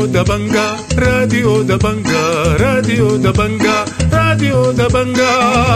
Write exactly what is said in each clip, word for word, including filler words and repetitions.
راديو دبنجا راديو دبنجا راديو دبنجا راديو دبنجا.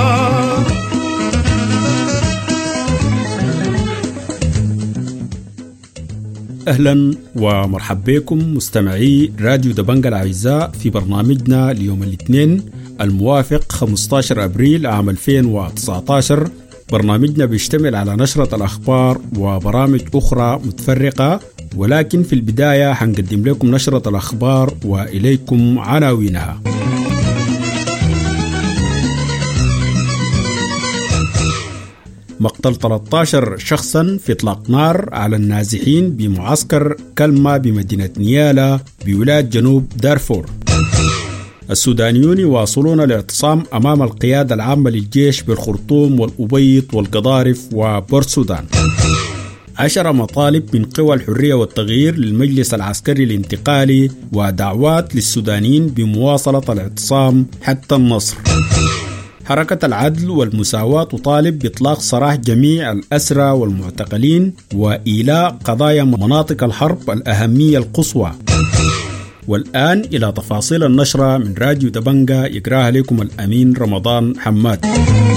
أهلا ومرحبا بكم مستمعي راديو دبنجا الأعزاء في برنامجنا اليوم الاثنين الموافق خمسة عشر أبريل عام ألفين وتسعة عشر. برنامجنا بيشتمل على نشرة الأخبار وبرامج أخرى متفرقة، ولكن في البداية هنقدم لكم نشرة الأخبار وإليكم عناوينها. مقتل ثلاثة عشر شخصا في إطلاق نار على النازحين بمعسكر كلمة بمدينة نيالا بولاية جنوب دارفور. السودانيون يواصلون الاعتصام أمام القيادة العامة للجيش بالخرطوم والأبيض والقضارف وبورسودان. عشر مطالب من قوى الحرية والتغيير للمجلس العسكري الانتقالي ودعوات للسودانيين بمواصلة الاعتصام حتى النصر. حركة العدل والمساواة تطالب بإطلاق سراح جميع الأسرى والمعتقلين وإيلاء قضايا مناطق الحرب الأهمية القصوى. والآن إلى تفاصيل النشرة من راديو دبنجا يقراها لكم الأمين رمضان حماد.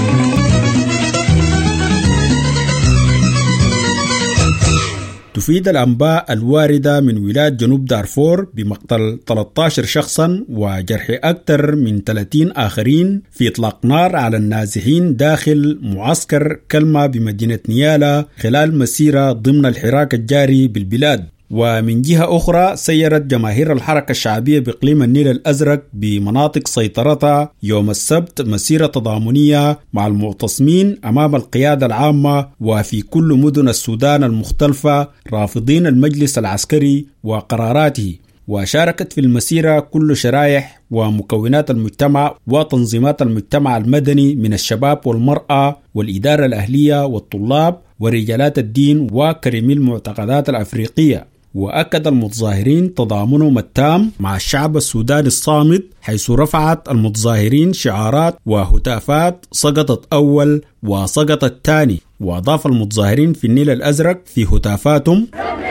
تفيد الأنباء الواردة من ولاية جنوب دارفور بمقتل ثلاثة عشر شخصا وجرح أكثر من ثلاثين آخرين في إطلاق نار على النازحين داخل معسكر كلمة بمدينة نيالا خلال مسيرة ضمن الحراك الجاري بالبلاد. ومن جهة أخرى سيرت جماهير الحركة الشعبية بإقليم النيل الأزرق بمناطق سيطرتها يوم السبت مسيرة تضامنية مع المعتصمين أمام القيادة العامة وفي كل مدن السودان المختلفة رافضين المجلس العسكري وقراراته. وشاركت في المسيرة كل شرائح ومكونات المجتمع وتنظيمات المجتمع المدني من الشباب والمرأة والإدارة الأهلية والطلاب ورجالات الدين وكريمي المعتقدات الأفريقية. وأكد المتظاهرين تضامنهم التام مع الشعب السوداني الصامت، حيث رفعت المتظاهرين شعارات وهتافات سقطت أول وسقطت ثاني. وأضاف المتظاهرين في النيل الأزرق في هتافاتهم: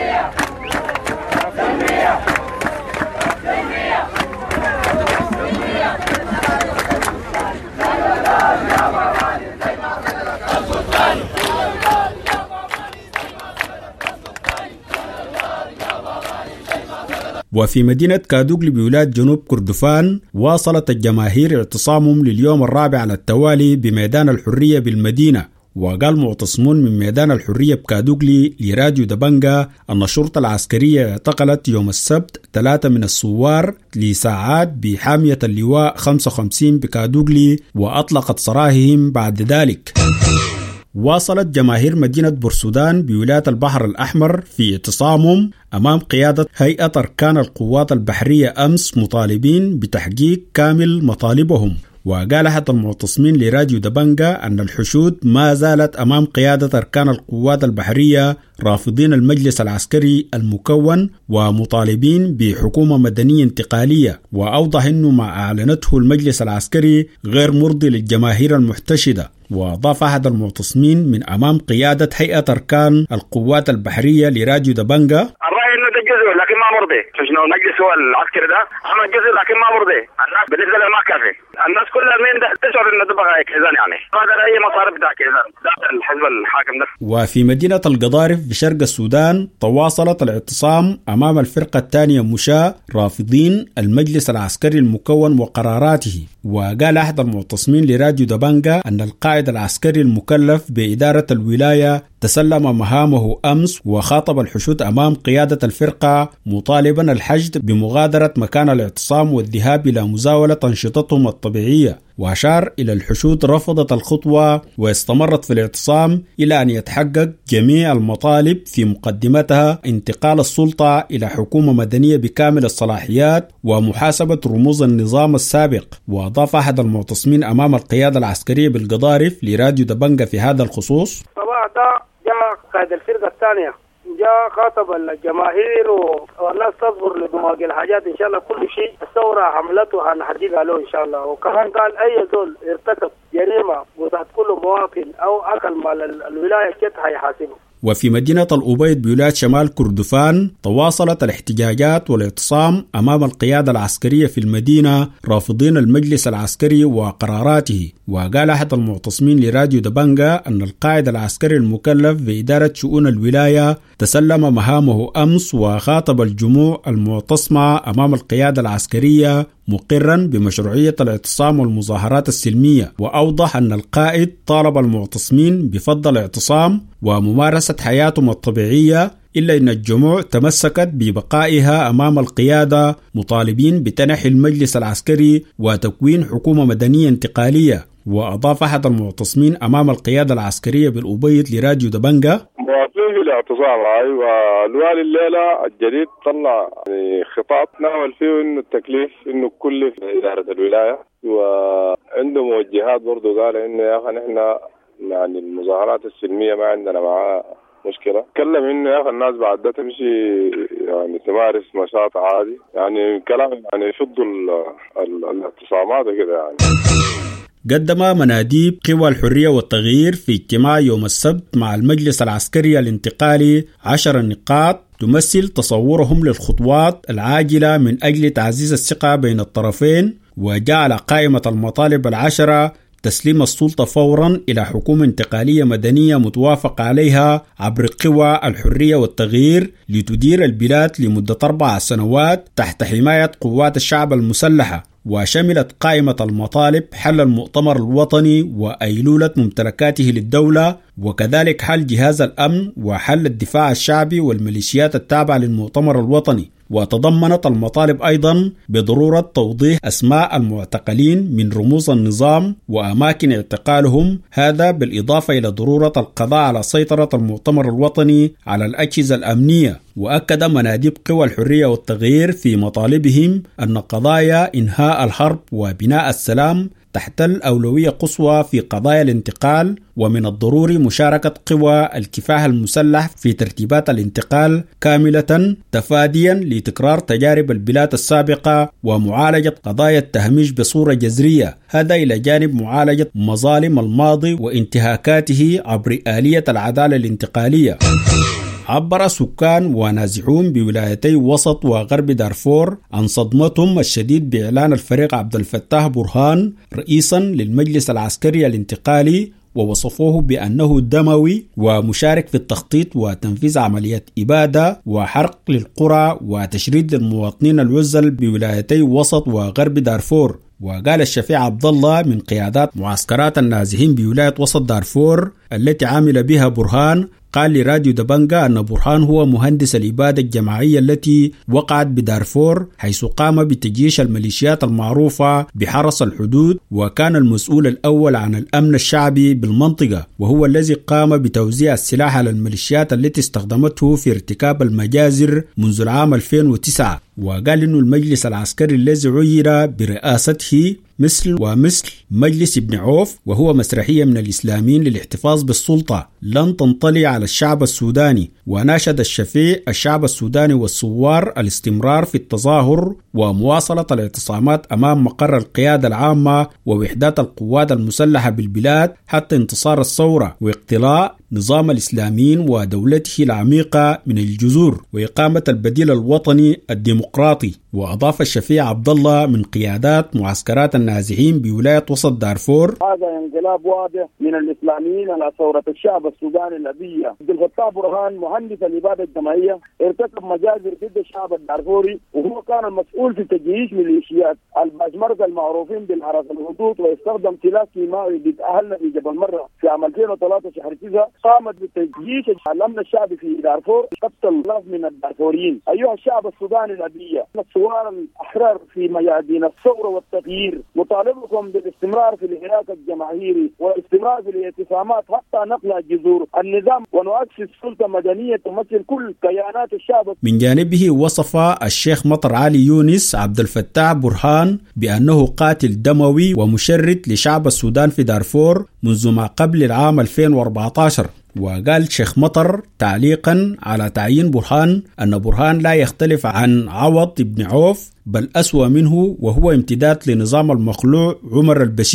وفي مدينة كادوغلي بولاية جنوب كردفان واصلت الجماهير اعتصامهم لليوم الرابع على التوالي بميدان الحرية بالمدينة. وقال معتصمون من ميدان الحرية بكادوغلي لراديو دبنجا أن الشرطة العسكرية اعتقلت يوم السبت ثلاثة من الثوار لساعات بحامية اللواء خمسة وخمسين بكادوغلي وأطلقت سراحهم بعد ذلك. واصلت جماهير مدينة بورسودان بولاية البحر الأحمر في اعتصامهم أمام قيادة هيئة أركان القوات البحرية أمس مطالبين بتحقيق كامل مطالبهم. وقال أحد المعتصمين لراديو دبنجا أن الحشود ما زالت أمام قيادة أركان القوات البحرية رافضين المجلس العسكري المكون ومطالبين بحكومة مدنية انتقالية. وأوضح أنه ما أعلنته المجلس العسكري غير مرضي للجماهير المحتشدة. وأضاف أحد المعتصمين من أمام قيادة هيئة أركان القوات البحرية لراديو دبنجا: الرأي إنه ده جزء لكن ما مرضي، شنو المجلس هو العسكري ده عمل جزء لكن ما مرضي الناس، بالنسبة له ما كافي. الناس كلها من ده تشعر إنه ده بقى كيزان، يعني هذا أي مصارف ده كيزان ده الحزب الحاكم ده. وفي مدينة القضارف بشرق السودان تواصلت الاعتصام أمام الفرقة الثانية مشاة رافضين المجلس العسكري المكون وقراراته. وقال أحد المعتصمين لراديو دبنجا أن القائد العسكري المكلف بإدارة الولاية تسلم مهامه أمس وخاطب الحشود أمام قيادة الفرقة مطالبا الحشد بمغادرة مكان الاعتصام والذهاب إلى مزاولة أنشطتهم الطبيعية. وأشار إلى الحشود رفضت الخطوة واستمرت في الاعتصام إلى أن يتحقق جميع المطالب في مقدمتها انتقال السلطة إلى حكومة مدنية بكامل الصلاحيات ومحاسبة رموز النظام السابق. وأضاف أحد المعتصمين أمام القيادة العسكرية بالقضارف لراديو دبنجا في هذا الخصوص: طبعا ده جاء قائد الفرقة الثانية جاء خاطب الجماهير والناس تصبر لبواقي الحاجات ان شاء الله. كل شيء الثوره عملته هنحددها له ان شاء الله. وكمان قال اي زول ارتكب جريمه وذات كل مواطن او اكل مال الولايه كده هيحاسبه. وفي مدينة الأبيض بولاية شمال كردفان تواصلت الاحتجاجات والاعتصام أمام القيادة العسكرية في المدينة رافضين المجلس العسكري وقراراته. وقال أحد المعتصمين لراديو دبنجا أن القائد العسكري المكلف بإدارة شؤون الولاية تسلم مهامه أمس وخاطب الجموع المعتصمة أمام القيادة العسكرية مقرا بمشروعية الاعتصام والمظاهرات السلمية، وأوضح أن القائد طالب المعتصمين بفض الاعتصام وممارسة حياتهم الطبيعية، إلا أن الجموع تمسكت ببقائها أمام القيادة مطالبين بتنحي المجلس العسكري وتكوين حكومة مدنية انتقالية. وأضاف أحد المعتصمين أمام القيادة العسكرية بالأبيض لراديو دبنجا: موافقين في الاعتصام هاي، والوالي الليلة الجديد طلع يعني خطاب ناول فيه إنه التكليف إنه كل في إدارة الولاية، وعنده موجهات برضو قال إنه يا أخي نحن يعني المظاهرات السلمية ما عندنا معها مشكلة. تكلم إنه يا أخي الناس بعد ده تمشي يعني تمارس نشاط عادي، يعني كلام يعني يفض الاعتصامات كده يعني. قدم مناديب قوى الحرية والتغيير في اجتماع يوم السبت مع المجلس العسكري الانتقالي عشر نقاط تمثل تصورهم للخطوات العاجلة من أجل تعزيز الثقة بين الطرفين، وجعل قائمة المطالب العشرة تسليم السلطة فورا إلى حكومة انتقالية مدنية متوافق عليها عبر قوى الحرية والتغيير لتدير البلاد لمدة أربع سنوات تحت حماية قوات الشعب المسلحة. وشملت قائمة المطالب حل المؤتمر الوطني وأيلولة ممتلكاته للدولة، وكذلك حل جهاز الأمن وحل الدفاع الشعبي والميليشيات التابعة للمؤتمر الوطني. وتضمنت المطالب أيضا بضرورة توضيح أسماء المعتقلين من رموز النظام وأماكن اعتقالهم، هذا بالإضافة إلى ضرورة القضاء على سيطرة المؤتمر الوطني على الأجهزة الأمنية. وأكد مناديب قوى الحرية والتغيير في مطالبهم أن قضايا إنهاء الحرب وبناء السلام تحتل أولوية قصوى في قضايا الانتقال، ومن الضروري مشاركة قوى الكفاح المسلح في ترتيبات الانتقال كاملة تفاديا لتكرار تجارب البلاد السابقة ومعالجة قضايا التهميش بصورة جذرية، هذا إلى جانب معالجة مظالم الماضي وانتهاكاته عبر آلية العدالة الانتقالية. عبر سكان ونازحون بولايتي وسط وغرب دارفور عن صدمتهم الشديد بإعلان الفريق عبد الفتاح برهان رئيسا للمجلس العسكري الانتقالي، ووصفوه بأنه دموي ومشارك في التخطيط وتنفيذ عمليات إبادة وحرق للقرى وتشريد للمواطنين العزل بولايتي وسط وغرب دارفور. وقال الشفيع عبد الله من قيادات معسكرات النازحين بولاية وسط دارفور التي عمل بها برهان، قال لراديو دبنجا أن برهان هو مهندس الإبادة الجماعية التي وقعت بدارفور، حيث قام بتجيش الميليشيات المعروفة بحرس الحدود، وكان المسؤول الأول عن الأمن الشعبي بالمنطقة، وهو الذي قام بتوزيع السلاح على الميليشيات التي استخدمته في ارتكاب المجازر منذ العام ألفين وتسعة. وقال إنه المجلس العسكري الذي عير برئاسته مثل ومثل مجلس ابن عوف، وهو مسرحية من الإسلاميين للاحتفاظ بالسلطة، لن تنطلي على الشعب السوداني. وناشد الشفيع الشعب السوداني والثوار الاستمرار في التظاهر ومواصلة الاعتصامات أمام مقر القيادة العامة ووحدات القوات المسلحة بالبلاد حتى انتصار الثورة واقتلاع نظام الإسلاميين ودولته العميقة من الجذور وإقامة البديل الوطني الديمقراطي. وأضاف الشفيع عبد الله من قيادات معسكرات النازحين بولاية وسط دارفور: هذا انقلاب واضح من الإسلاميين على ثورة الشعب السوداني الأبية. عبد الفتاح برهان مهندس الإبادة الجماعية ارتكب مجازر ضد الشعب الدارفوري، وهو كان المسؤول في تجهيز ميليشيات الباشمركة المعروفين بالحرس الحدود، واستخدم سلاح كيماوي ضد أهلنا في جبل مرة في عام ألفين وثلاثة شهر تسعة. قامت بتجهيز الأمن الشعبي في دارفور قتل آلاف من الدارفوريين. أيها الشعب السوداني الأبية، الثوار الأحرار في ميادين الثورة والتغيير، مطالبكم بالاستمرار في الحراك الجماهيري والاستمرار في الاعتصامات حتى نقلع جذور النظام ونؤسس سلطة مدنية تمثل كل كيانات الشعب. من جانبه وصف الشيخ مطر علي يونس عبد الفتاح برهان بأنه قاتل دموي ومشرد لشعب السودان في دارفور منذ ما قبل العام ألفين وأربعة عشر. وقال شيخ مطر تعليقا على تعيين برهان أن برهان لا يختلف عن عوض ابن عوف، بل أسوأ منه، وهو امتداد لنظام المخلوع عمر البشير.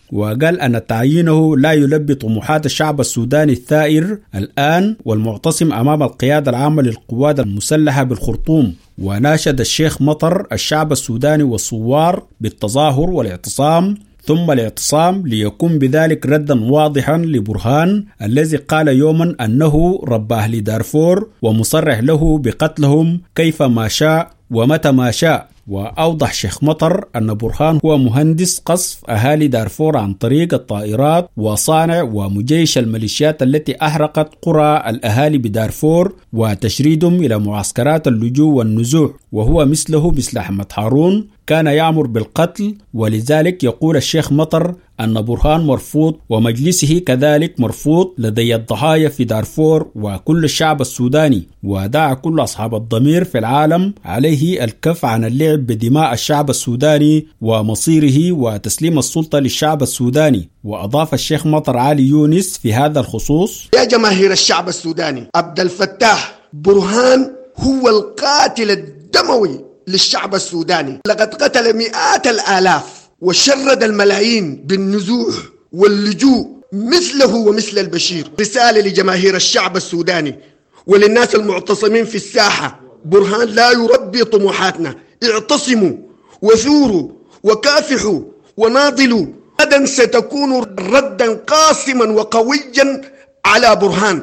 وقال أن تعيينه لا يلبي طموحات الشعب السوداني الثائر الآن والمعتصم أمام القيادة العامة للقوات المسلحة بالخرطوم. وناشد الشيخ مطر الشعب السوداني والثوار بالتظاهر والاعتصام ثم الاعتصام ليكون بذلك ردا واضحا لبرهان الذي قال يوما أنه رب أهل دارفور ومصرح له بقتلهم كيفما شاء ومتى ما شاء. وأوضح شيخ مطر أن برهان هو مهندس قصف أهالي دارفور عن طريق الطائرات وصانع ومجيش الميليشيات التي أحرقت قرى الأهالي بدارفور وتشريدهم إلى معسكرات اللجوء والنزوح، وهو مثله مثل أحمد هارون كان يأمر بالقتل. ولذلك يقول الشيخ مطر أن برهان مرفوض ومجلسه كذلك مرفوض لدي الضحايا في دارفور وكل الشعب السوداني، ودعا كل أصحاب الضمير في العالم عليه الكف عن اللعب بدماء الشعب السوداني ومصيره وتسليم السلطة للشعب السوداني. وأضاف الشيخ مطر علي يونس في هذا الخصوص: يا جماهير الشعب السوداني، عبد الفتاح برهان هو القاتل الدموي للشعب السوداني، لقد قتل مئات الآلاف وشرد الملايين بالنزوح واللجوء مثله ومثل البشير. رسالة لجماهير الشعب السوداني وللناس المعتصمين في الساحة: برهان لا يربي طموحاتنا، اعتصموا وثوروا وكافحوا وناضلوا، غدا ستكون ردا قاسما وقويا على برهان.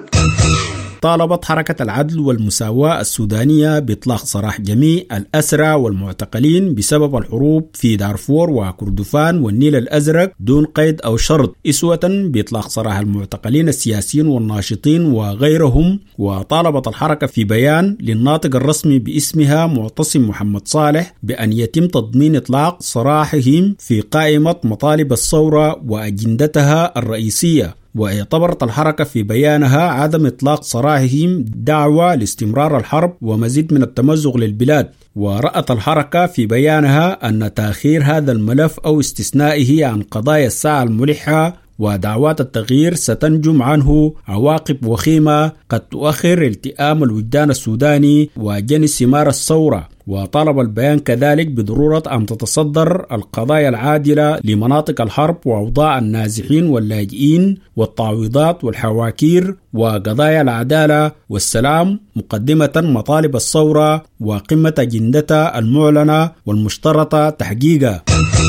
طالبت حركة العدل والمساواة السودانية بإطلاق سراح جميع الأسرى والمعتقلين بسبب الحروب في دارفور وكردفان والنيل الأزرق دون قيد أو شرط، إسوة بإطلاق سراح المعتقلين السياسيين والناشطين وغيرهم. وطالبت الحركة في بيان للناطق الرسمي باسمها معتصم محمد صالح بأن يتم تضمين إطلاق سراحهم في قائمة مطالب الثورة وأجندتها الرئيسية. واعتبرت الحركة في بيانها عدم إطلاق سراحهم دعوة لاستمرار الحرب ومزيد من التمزق للبلاد. ورأت الحركة في بيانها أن تأخير هذا الملف أو استثنائه عن قضايا الساعة الملحة ودعوات التغيير ستنجم عنه عواقب وخيمة قد تؤخر التئام الوجدان السوداني وجني ثمار الثورة. وطالب البيان كذلك بضرورة أن تتصدر القضايا العادلة لمناطق الحرب وأوضاع النازحين واللاجئين والتعويضات والحواكير وقضايا العدالة والسلام مقدمة مطالب الثورة وقمة أجندتها المعلنة والمشترطة تحقيقها.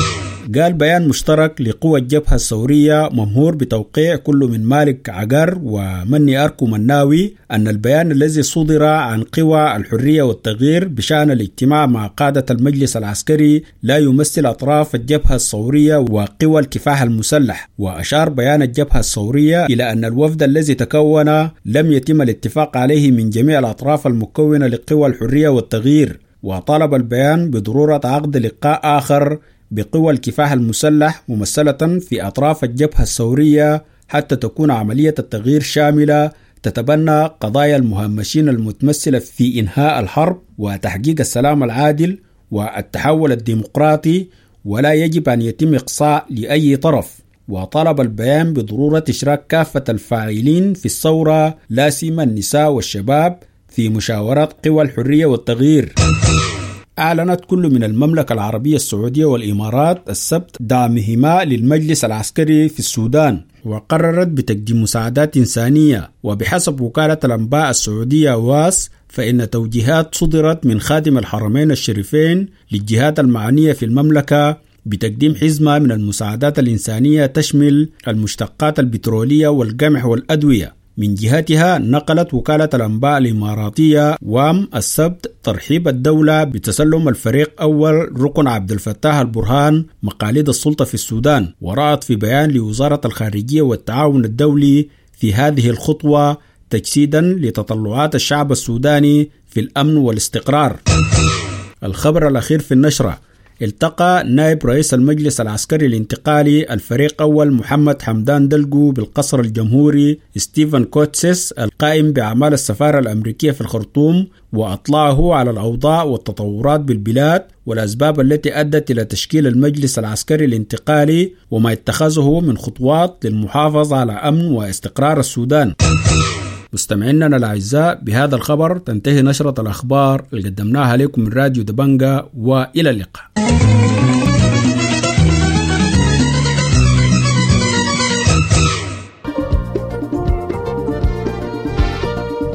قال بيان مشترك لقوى الجبهة الثورية ممهور بتوقيع كل من مالك عقر ومني أركو مناوي أن البيان الذي صدر عن قوى الحرية والتغيير بشأن الاجتماع مع قادة المجلس العسكري لا يمثل أطراف الجبهة الثورية وقوى الكفاح المسلح. وأشار بيان الجبهة الثورية إلى أن الوفد الذي تكون لم يتم الاتفاق عليه من جميع الأطراف المكونة لقوى الحرية والتغيير. وطالب البيان بضرورة عقد لقاء آخر بقوى الكفاح المسلح ممثلة في أطراف الجبهة الثورية حتى تكون عملية التغيير شاملة تتبنى قضايا المهمشين المتمثلة في إنهاء الحرب وتحقيق السلام العادل والتحول الديمقراطي، ولا يجب أن يتم إقصاء لأي طرف. وطلب البيان بضرورة إشراك كافة الفاعلين في الثورة لا سيما النساء والشباب في مشاورات قوى الحرية والتغيير. أعلنت كل من المملكة العربية السعودية والإمارات السبت دعمهما للمجلس العسكري في السودان، وقررت بتقديم مساعدات إنسانية. وبحسب وكالة الأنباء السعودية واس فإن توجيهات صدرت من خادم الحرمين الشريفين للجهات المعنية في المملكة بتقديم حزمة من المساعدات الإنسانية تشمل المشتقات البترولية والقمح والأدوية. من جهتها نقلت وكالة الأنباء الإماراتية وام السبت ترحيب الدولة بتسلم الفريق أول ركن عبد الفتاح البرهان مقاليد السلطة في السودان. ورأت في بيان لوزارة الخارجية والتعاون الدولي في هذه الخطوة تجسيدا لتطلعات الشعب السوداني في الأمن والاستقرار. الخبر الأخير في النشرة: التقى نائب رئيس المجلس العسكري الانتقالي الفريق أول محمد حمدان دلقو بالقصر الجمهوري ستيفن كوتسيس القائم بأعمال السفارة الأمريكية في الخرطوم، وأطلعه على الأوضاع والتطورات بالبلاد والأسباب التي أدت إلى تشكيل المجلس العسكري الانتقالي وما اتخذه من خطوات للمحافظة على أمن واستقرار السودان. مستمعينا الأعزاء، بهذا الخبر تنتهي نشرة الأخبار اللي قدمناها لكم من راديو دبنجة، وإلى اللقاء.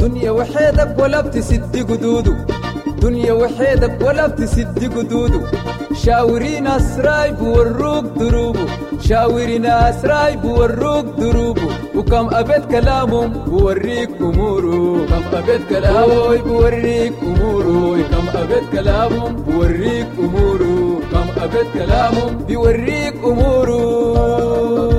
دنيا وحيدك ولا بتسد قدوده دنيا وحيدك ولا بتسد قدوده شاورين أسراي بوروك دروبه شاورين أسراي بوروك دروبه وكم أبد كلامهم بوريك أموره كم أبد كلامهم بوريك أموره كم أبد كلامهم بوريك أموره كم أبد كلامهم بوريك أموره.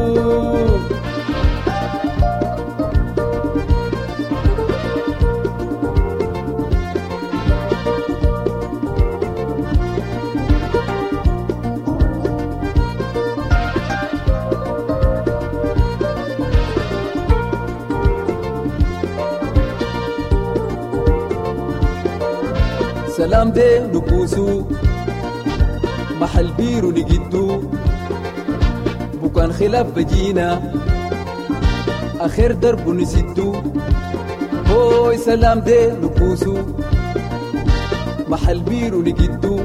سلام ده نبوسو محل بيرو نجدو بكان خلاف بجينا آخر درب نسدو هوي سلام ده نبوسو محل بيرو نجدو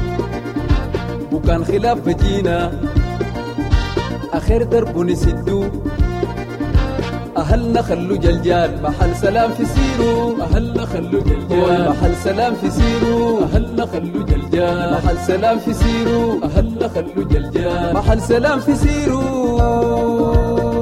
بكان خلاف بجينا آخر درب نسدو أهلنا خلو جلجال محل سلام في سيرو أهلنا خلو جلجال محل سلام في سيرو أهلنا خلو جلجال محل سلام في سيرو أهلنا خلو جلجال محل سلام في سيرو.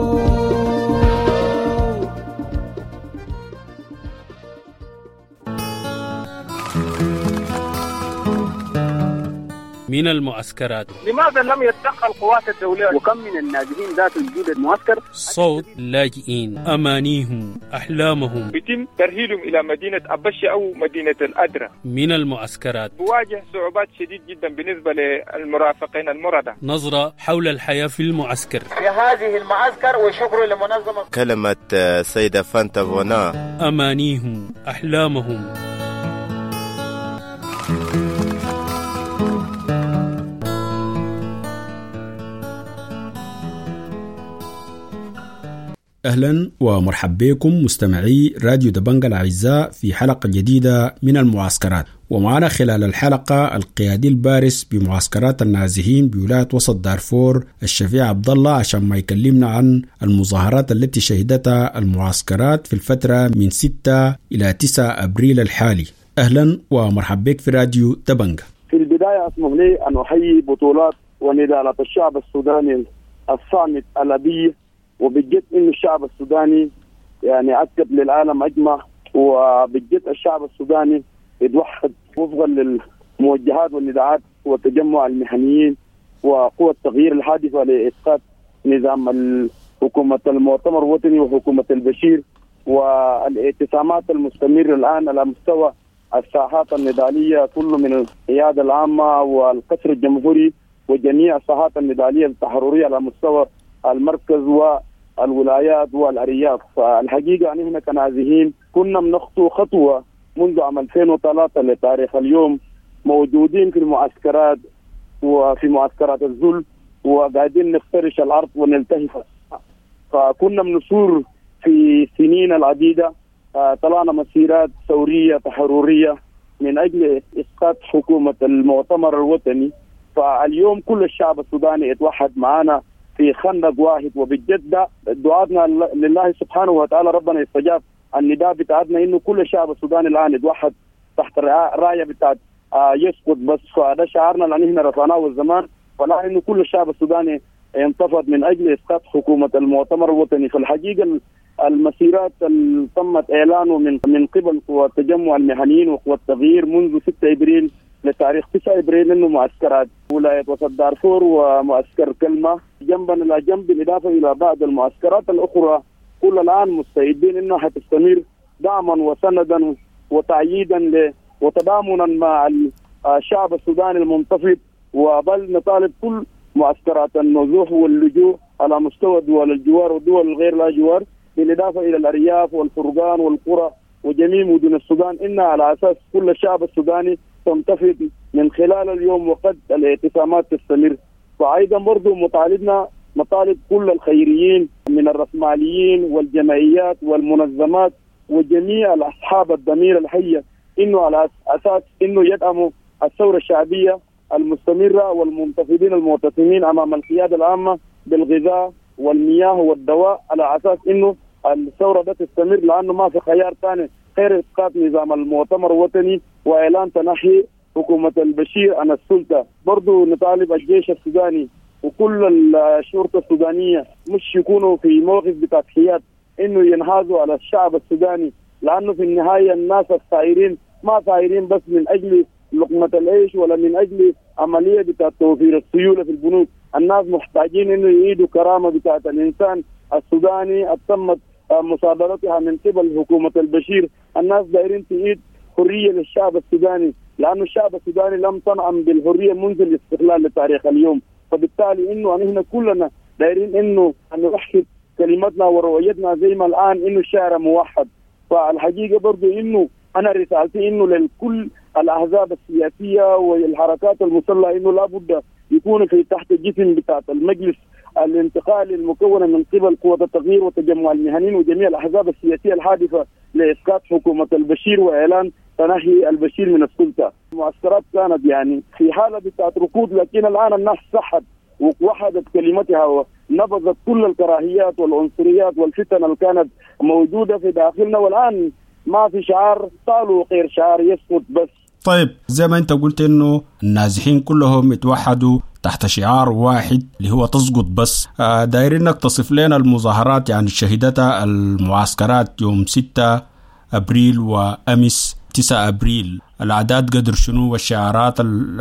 من المعسكرات لماذا لم يتدخل القوات الدولية وكم من النازحين ذات وجود المعسكر صوت لاجئين أمانيهم أحلامهم يتم ترحيلهم إلى مدينة أبشة أو مدينة الأدرة. من المعسكرات بواجه صعوبات شديد جدا بالنسبة للمرافقين المردة. نظرة حول الحياة في المعسكر في هذه المعسكر وشكر لمنظمة كلمة سيدة فانتا فونا أمانيهم أحلامهم. أهلا ومرحب بكم مستمعي راديو دبنجة الأعزاء في حلقة جديدة من المعسكرات. ومعنا خلال الحلقة القيادي البارز بمعسكرات النازحين بولاية وسط دارفور الشفيع عبد الله عشان ما يكلمنا عن المظاهرات التي شهدتها المعسكرات في الفترة من ستة إلى تسعة أبريل الحالي. أهلا ومرحب بك في راديو دبنجة. في البداية أسمح لي أن أحيي بطولات ونضالات الشعب السوداني الصامت الأبي، وبجد إن الشعب السوداني يعني أكد للعالم أجمع، وبجد الشعب السوداني يتوحد وفقا للموجهات والنداءات والتجمع المهنيين وقوى التغيير الحادثة لإسقاط نظام حكومة المؤتمر الوطني وحكومة البشير، والاعتصامات المستمرة الآن على مستوى الساحات النضالية كل من القيادة العامة والقصر الجمهوري وجميع الساحات النضالية التحررية على مستوى المركز والولايات والأرياف. فالحقيقة نحن كنازحين كنا بنخطو خطوة منذ عام ألفين وثلاثة لتاريخ اليوم موجودين في المعسكرات وفي معسكرات الذل وقاعدين نفترش الأرض ونلتهف. فكنا بنصور في سنين العديدة، طلعنا مسيرات ثورية تحررية من أجل إسقاط حكومة المؤتمر الوطني. فاليوم كل الشعب السوداني يتوحد معنا في خندق واحد، وبالجد دعاتنا لله سبحانه وتعالى ربنا يستجاب النداء بتاعتنا انه كل الشعب السوداني الان يتوحد تحت الرايه بتاعت آه يسقط بس. فهذا شعارنا اللي احنا رفعناه الزمان، فلا انه كل الشعب السوداني ينتفض من اجل اسقاط حكومه المؤتمر الوطني. في الحقيقه المسيرات اللي تمت اعلانه من من قبل قوى التجمع المهنيين وقوى التغيير منذ ستة ابريل لتاريخ تسعة ابريل انه معسكرات ولايه وسط دارفور ومعسكر كلمه جنبا الى جنب، بالاضافه الى بعض المعسكرات الاخرى كل الان مستعدين انها حتستمر دعما وسندا وتأييدا ل وتضامنا مع الشعب السوداني المنتفض. وبل نطالب كل معسكرات النزوح واللجوء على مستوى دول الجوار والدول الغير لا جوار، بالاضافه الى الارياف والفرقان والقرى وجميع مدن السودان، انها على اساس كل الشعب السوداني تنتفض من خلال اليوم وقد الاعتصامات تستمر. فايضا برضو مطالبنا مطالب كل الخيريين من الرأسماليين والجمعيات والمنظمات وجميع الاصحاب الضمير الحيه انه على اساس انه يدعموا الثوره الشعبيه المستمره والمنتفضين المعتصمين امام القياده العامه بالغذاء والمياه والدواء، على اساس انه الثوره ده تستمر، لانه ما في خيار ثاني غير إسقاط نظام المؤتمر الوطني وإعلان تنحي حكومة البشير عن السلطة. برضو نطالب الجيش السوداني وكل الشرطة السودانية مش يكونوا في موقف بتاع حياد إنه ينهازوا على الشعب السوداني، لأنه في النهاية الناس الثائرين ما ثائرين بس من أجل لقمة العيش ولا من أجل عملية بتاع توفير السيولة في البنوك. الناس محتاجين إنه يعيدوا كرامة بتاع الإنسان السوداني التمت مصادرتها من قبل حكومة البشير. الناس دايرين تعيد حرية للشعب السوداني، لأن الشعب السوداني لم تنعم بالحرية منذ الاستقلال لتاريخ اليوم. فبالتالي إنه نحن كلنا دايرين إنه أن نوحد كلمتنا ورؤيتنا زي ما الآن إنه الشارع موحد. فالحقيقة برضو إنه أنا رسالتي إنه لكل الأحزاب السياسية والحركات المسلحة إنه لابد يكون في تحت الجسم بتاع المجلس الانتقالي المكون من قبل قوة التغيير وتجمع المهنيين وجميع الأحزاب السياسية الحادثة لإسقاط حكومة البشير وإعلان تنحي البشير من السلطة. المعسكرات كانت يعني في حالة بتاعت ركود، لكن الآن الناس صحت ووحدت كلمتها ونبذت كل الكراهيات والعنصريات والفتن اللي كانت موجودة في داخلنا، والآن ما في شعار طالوا غير شعار يسقط بس. طيب زي ما انت قلت انه النازحين كلهم اتوحدوا تحت شعار واحد اللي هو تسقط بس. آه دايرين انك تصف لنا المظاهرات يعني شهدتها المعسكرات يوم ستة ابريل وامس تسعة ابريل، الاعداد قدر شنو والشعارات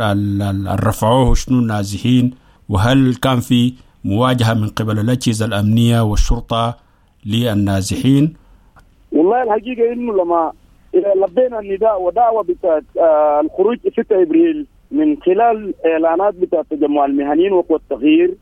اللي رفعوه شنو النازحين، وهل كان في مواجهة من قبل الأجهزة الأمنية والشرطة للنازحين؟ والله الحقيقة إنه لما لبينا النداء ودعوة بتاعت آه الخروج ستة ابريل من خلال اعلانات بتاعت تجمع المهنيين وقوى التغيير،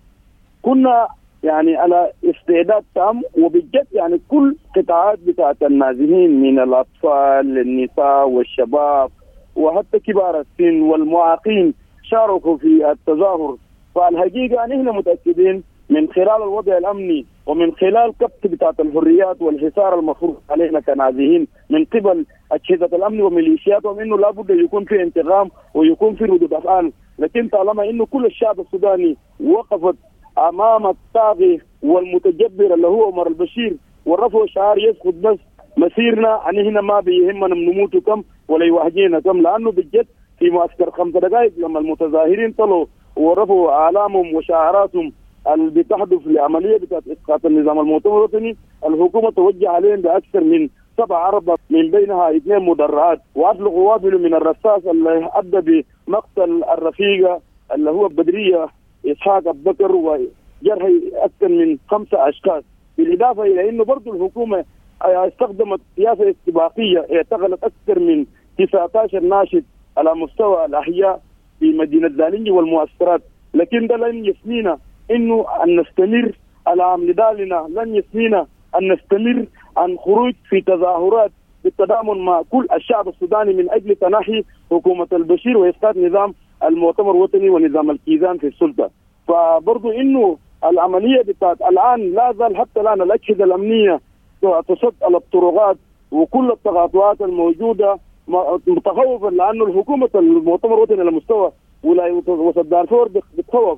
كنا يعني على استعداد تام وبجد يعني كل قطاعات بتاعت النازحين من الاطفال للنساء والشباب وحتى كبار السن والمعاقين شاركوا في التظاهر. فالحقيقة نحن متأكدين من خلال الوضع الأمني ومن خلال كبت بتاعت الحريات والحصار المفروض علينا كنازحين من قبل أجهزة الأمن وميليشياتهم إنه لابد يكون في انتقام ويكون في ردود أفعال. لكن طالما إنه كل الشعب السوداني وقفت أمام الطاغي والمتجبر اللي هو عمر البشير ورفعوا شعار يسقط بس، مسيرنا أن هنا ما بيهمنا نموت كم ولا يواجهنا كم، لأنه بجد في معسكر خمس دقائق لما المتظاهرين طلعوا ورفعوا أعلامهم وشعاراتهم اللي بتحدث لعملية بتاعت إسقاط النظام المؤتمر الوطني، الحكومة توجه عليهم بأكثر من سبع عربة من بينها اثنين مدرعات وأطلقوا وابل من الرصاص اللي أدى بمقتل الرفيقة اللي هو بدرية إسحاق أبو بكر وجرح أكثر من خمسة أشخاص. بالإضافة إلى أنه برضو الحكومة استخدمت سياسة استباقية اعتقلت أكثر من تسعة عشر ناشط على مستوى الأحياء في مدينة دالنجي والمؤسسات. لكن ده لن يسمينا إنه أن نستمر على نضالنا، لن يسمينا أن نستمر عن خروج في تظاهرات بالتضامن مع كل الشعب السوداني من أجل تنحي حكومة البشير وإسقاط نظام المؤتمر الوطني ونظام الكيزان في السلطة. فبرضو إنه العملية بتاعت الآن لا زال حتى الآن الأجهزة الأمنية تصد على الطرقات وكل التقاطعات الموجودة متخوفا، لأنه الحكومة المؤتمر الوطني على مستوى ولاية وسط دارفور بتخوف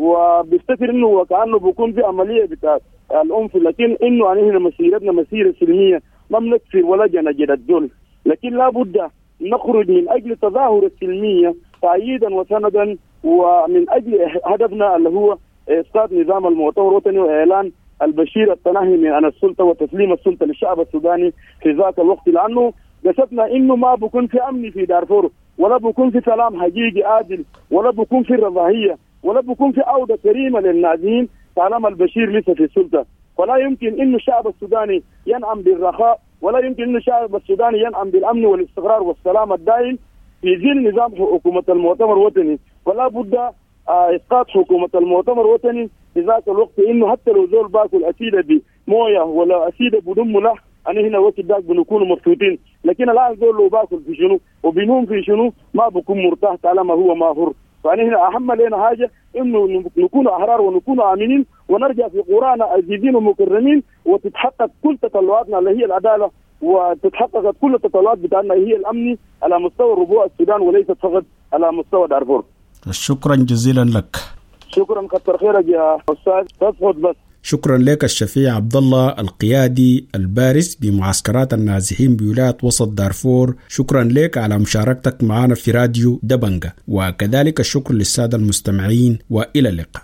وبيفتكر إنه وكأنه بيكون في عملية بتاعت العنف، لكن إنه علينا مسيرتنا مسيرة سلمية ما بنكفر ولا جنجد الدول، لكن لا بد نخرج من أجل تظاهر السلمية تأييدا وسندا ومن أجل هدفنا اللي هو إسقاط نظام المؤتمر الوطني وإعلان البشير التنحي من عن السلطة وتسليم السلطة للشعب السوداني في ذاك الوقت، لأنه قصدنا إنه ما بكون في أمن في دارفور ولا بكون في سلام حقيقي عادل ولا بكون في رفاهية ولا بكون في عودة كريمة للنازحين طالما البشير لسه في السلطة. فلا يمكن إنه الشعب السوداني ينعم بالرخاء ولا يمكن إنه الشعب السوداني ينعم بالأمن والاستقرار والسلام الدائم في ظل نظام حكومة المؤتمر الوطني. فلا بد إسقاط حكومة المؤتمر الوطني في ذاك الوقت، إنه حتى لو زول باكل أسيدة بموية ولا أسيدة بدم له أنا هنا وقت ذاك بنكون مبسوطين، لكن الآن زول لو باكل في شنو وبينوم في شنو ما بكون مرتاح طالما هو ما هر. فأنا هنا أهم لنا حاجة إنه نكون أحرار ونكون آمنين ونرجع في قرانا عزيزين ومكرمين وتتحقق كل تطلعاتنا اللي هي العدالة وتتحقق كل التطلعات بتاعنا هي الأمني على مستوى ربوع السودان وليست فقط على مستوى دارفور. شكرا جزيلا لك. شكرا كتر خيرك يا أستاذ. تصفت بس شكرا لك الشفيع عبد الله القيادي البارز بمعسكرات النازحين بولاية وسط دارفور. شكرا لك على مشاركتك معنا في راديو دبنجة، وكذلك الشكر للسادة المستمعين، وإلى اللقاء.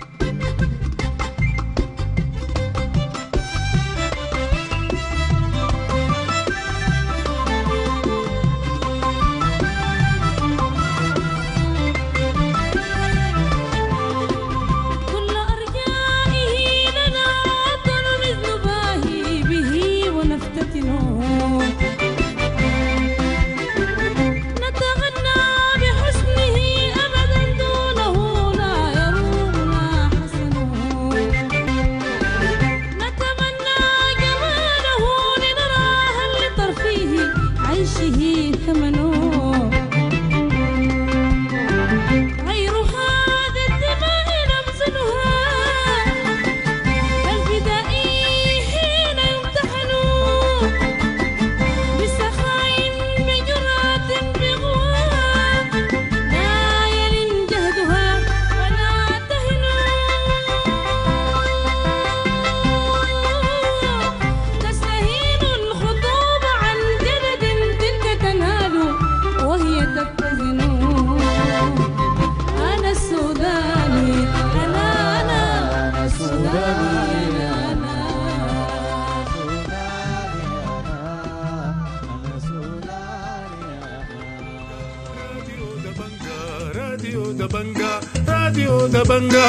راديو دبنجة راديو دبنجة.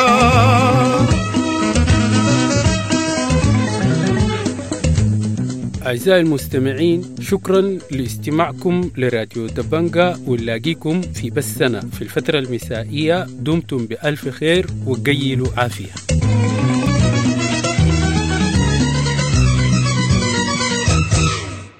أعزائي المستمعين، شكرا لاستماعكم لراديو دبنجة، ونلاقيكم في بثنا في الفترة المسائية. دمتم بألف خير وقيلوا عافية.